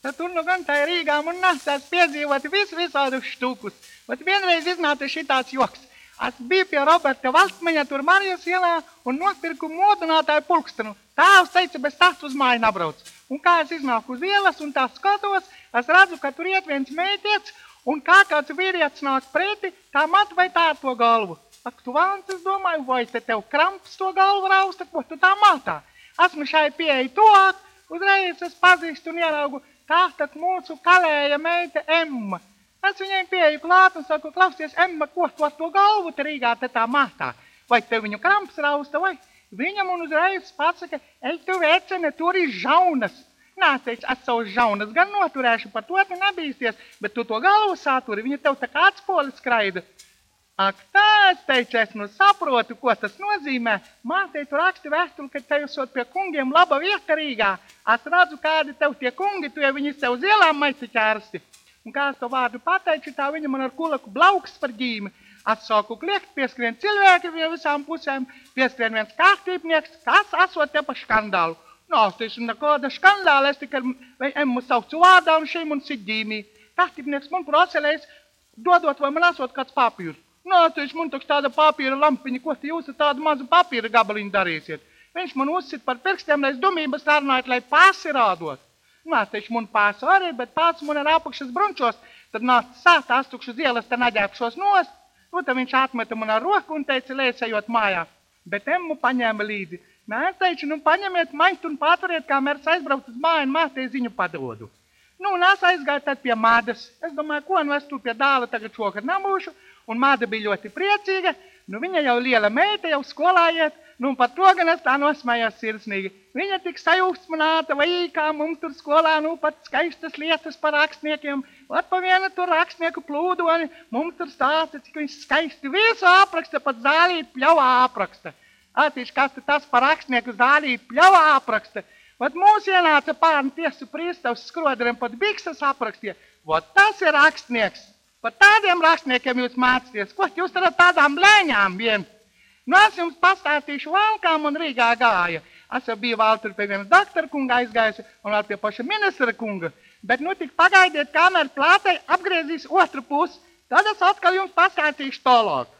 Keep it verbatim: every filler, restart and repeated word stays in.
Tad tur nu gan tā Rīgā man nācās piedzīvot visu visādus štukus. Bet vienreiz iznāca šitāds joks. Es biju pie Roberta Valtmaņa tur Marijas ielā un nopirku modinātāju pulkstenu. Tāvs teica, bez tas uz māju nabrauc. Un kā es iznāku uz ielas un tā skatos, es redzu, ka tur iet viens meitiets un kā kāds vīrietis nāk preti, tā mat vai tā ar to galvu. Ak, tu vāns, es domāju, vai te tev kramps to galvu rausta, ko tu tā matā. Esmu šai pieeja tuvāk, uzreiz es pazīstu un ieraugu, tā tad mūsu kalēja meita Emma. Es viņai pieeju klāt un saku, klausies, Emma, ko tu ar to galvu te Rīgā te tā matā? Vai tev viņu kramps rausta, vai? Viņa man uzreiz pasaka, ej tu vecene, tur ir žaunas. Nā, teicu, es savu žaunas gan noturēšu, par to tu nebīsties, bet tu to galvu sāturi, viņa tev tā kā atspoli skraida. Ak, tā, es teicu, es nu saprotu, ko tas nozīmē. Mātei tu raksti vēstuli, ka tev esot pie kungiem laba vieta Rīgā. Es redzu, kādi tev tie kungi, tu jau viņi sev zielām maisi ķērsti. Un kā es to vārdu pateicu, tā viņa man ar kulaku blauks par ģīmi. Es sāku kliegt, pieskrien cilvēki pie visām pusēm, pieskrien viens kārtībnieks, kas esot te pa škandālu. Nā, es teicu, nekāda škandāla, es tikai Emmu saucu vārdā un šim un sit ģīmī. Kārtībnieks man procelējis, dodot, vai man esot kāds papīrs. Nā, teicu, man toks tāda papīra lampiņa, ko te jūs ar tādu mazu papīra gabaliņu darīsiet. Viņš man uzsit par pirkstiem, lai es domības runājot, lai pāsi rādot. Nā, teicu, man pāsi arī, bet pāsi man ir apakšas brunčos, tad nāc sāt astukšas ielas, tad naģēpšos nost. Nu, tad viņš atmeta man ar roku un teica, lēsējot mājā. Bet Emmu paņēma līdzi. Nē, es teicu, nu paņemiet maitu un paturiet, kamēr es aizbraucu uz māju un mātei ziņu padodu. Nu, un es aizgāju tad pie Mādas. Es domāju, ko nu es tu pie dāla tagad šokad nebūšu. Un Māda bija ļoti priecīga. Nu, viņa jau liela meita, jau skolā iet. Nu, un par to gan es tā nosmējos sirsnīgi. Viņa tik sajūsmināta, vai kā mums tur skolā, nu, pat skaistas lietas par rakstniekiem. Vat pa vienu tur rakstnieku plūdoni, mums tur stāsta, cik viņš skaisti visu apraksta, pat zālīt pļavā apraksta. Attīši, kas tas par rakstnieku zālīt pļavā apraksta. Vat mūs ienāca pārni tiesu prīstavs skrodariem, pat biksas aprakstīja. Vat tas ir rakstnieks. Par tādiem rakstniekiem jūs mācāties. Ko jūs tad ar tādām blēņām vien? Nu, es jums pastāstīšu vēl, kā man Rīgā gāja. Es jau biju vēl tur pie vienas doktora kunga aizgājusi un vēl pie paša ministra kunga. Bet nu tik pagaidiet, kamēr plātai apgriezīs otru pusi, tad es atkal jums pastāstīšu tālāk.